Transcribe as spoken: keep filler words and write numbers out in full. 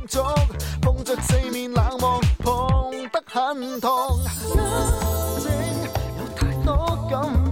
足，碰着四面冷漠，碰得很痛。眼睛有太多感